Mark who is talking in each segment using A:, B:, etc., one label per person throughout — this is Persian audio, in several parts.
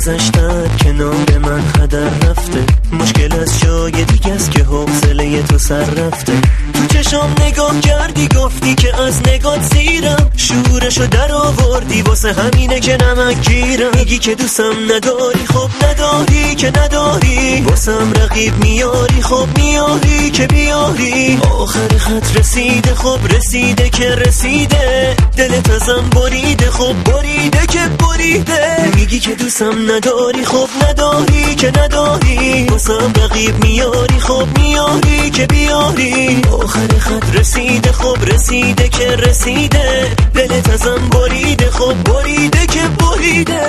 A: گذشتن کنار من هدر رفته، مشکل از جای دیگه است که حوصله تو سر رفته. تو چشام نگاه کردی گفتی که از نگات زیرم، شورشو در آوردی واسه همینه که نمک گیرم. میگی که دوستم نداری، خب نداری که نداری، واسم رقیب میاری، خب میاری که بیاری. آخر خط رسیده، خب رسیده که رسیده، دلت ازم بریده، خب بریده که بریده. میگی که دوستم نداری، خب نداری که نداری، واسم رقیب میاری، خب میاری که بیاری. آخر خط رسیده، خب رسیده که رسیده، دلت ازم بریده، خب بریده که بریده.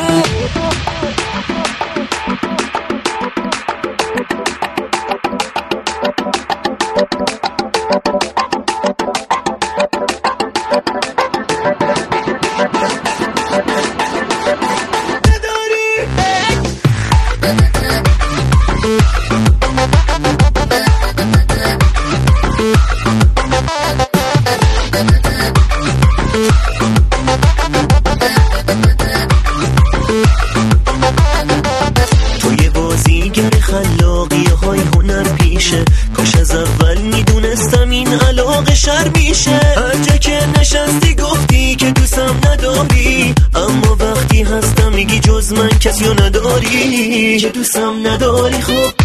A: خلاقی های هنر پیشه، کاش از اول میدونستم این علاقه شر میشه. هر جا که نشستی گفتی که دوستم نداری، اما وقتی هستم میگی جز من کسی رو نداری، که دوستم نداری. خب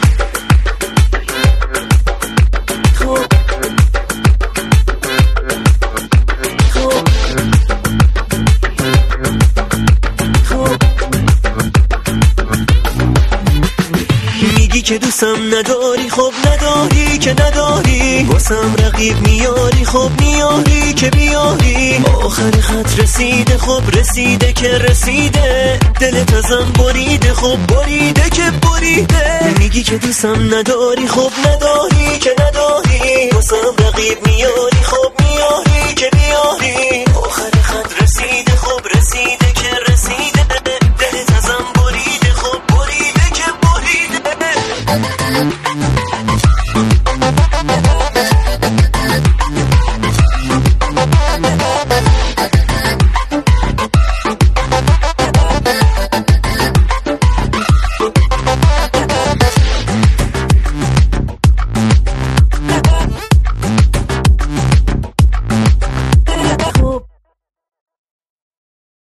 A: که دوستم نداری، خب نداری که نداری، واسم رقیب میاری، خب میاری که بیاری. آخر خط رسیده، خب رسیده که رسیده، دلت ازم بریده، خب بریده که بریده. میگی که دوستم نداری، خب نداری که نداری، واسم رقیب میاری، خب میاری که بیاری. آخر خط رسیده.